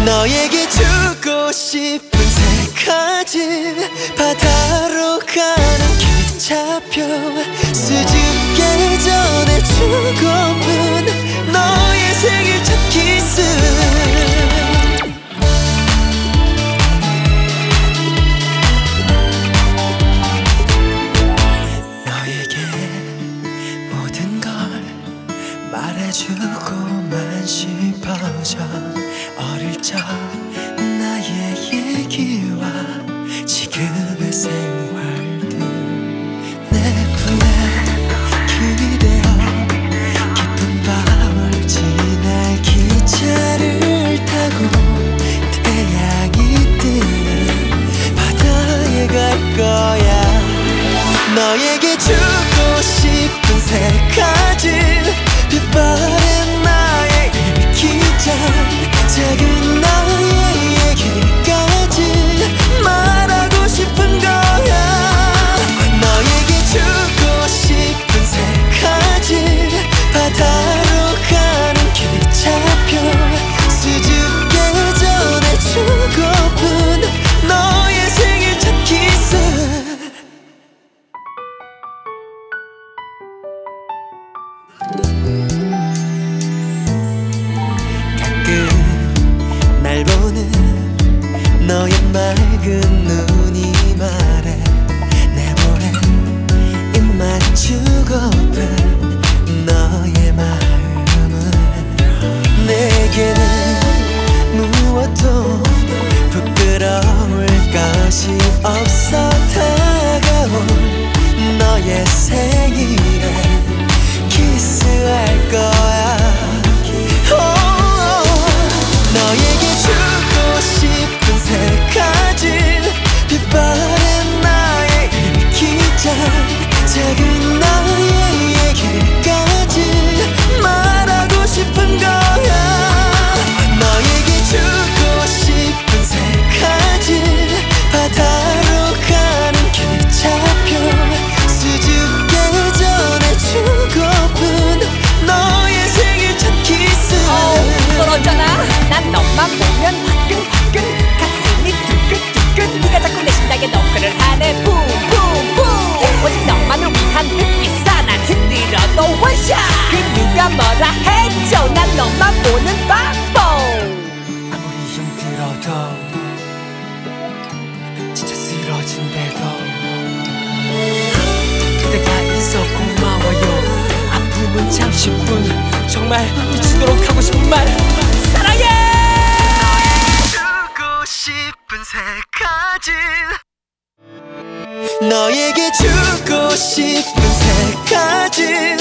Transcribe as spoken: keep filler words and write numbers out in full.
너에게 주고 싶은 세 가지 바다로 가는 기차표 수줍게 전해주고픈 너의 생일 첫 키스 너에게 모든 걸 말해주고만 싶어져 어릴 적 나의 얘기와 지금의 생활들 내 품에 기대어 깊은 밤을 지날 기차를 타고 태양이 뜨는 바다에 갈 거야 너에게 주고 싶은 세 가지 빛바랜 나의 일기장 작은 나의 얘기까지 말하고 싶은 거야 너에게 주고 싶은 세 가지 바다로 가는 기차표 수줍게 전해주고픈 너의 생일 첫 키스 가끔 날 보는 너의 맑은 눈이 말해 내 볼에 입 맞추고픈 너의 마음은 내게는 무엇도 부끄러울 것이 없어 다가온 너의 생일에 키스할 거야 너에게 주고 싶은 세 가지 빛바랜 나의 일기장 작은 나의 얘기까지 말하고 싶은 거야 너에게 주고 싶은 세 가지 바다로 가는 기차표 수줍게 전해주고픈 너의 생일 첫 키스 떨어져라 난 너만 보면 화끈화끈 가슴이 두근두근 네가 자꾸 내 심장에 너클을 하네 붐붐붐 오직 너만을 위한 햇빛사 난 힘들어도 원샷 그 누가 뭐라 해줘 난 너만 보는 바보 아무리 힘들어도 진짜 쓰러진대도 그대가 있어 고마워요 아픔은 잠시뿐 정말 미치도록 하고 싶은 말 사랑해 주고 싶은 세 가지 너에게 주고 싶은 세 가지